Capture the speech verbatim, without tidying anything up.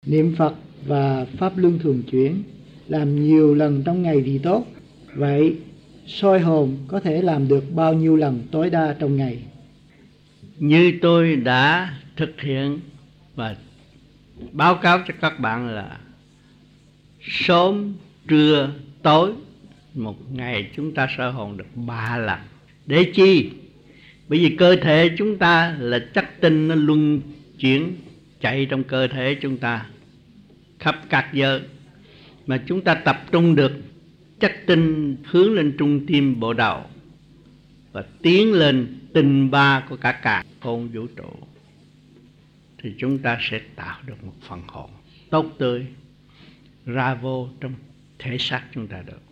Niệm Phật và Pháp Luân thường chuyển, làm nhiều lần trong ngày thì tốt. Vậy soi hồn có thể làm được bao nhiêu lần tối đa trong ngày? Như tôi đã thực hiện và báo cáo cho các bạn là sớm, trưa, tối, một ngày chúng ta soi hồn được ba lần. Để chi? Bởi vì cơ thể chúng ta là chất tinh, nó luân chuyển chạy trong cơ thể chúng ta khắp các giới, mà chúng ta tập trung được chất tinh hướng lên trung tim bộ đầu và tiến lên tinh ba của cả càn khôn vũ trụ, thì chúng ta sẽ tạo được một phần hồn tốt tươi ra vô trong thể xác chúng ta được.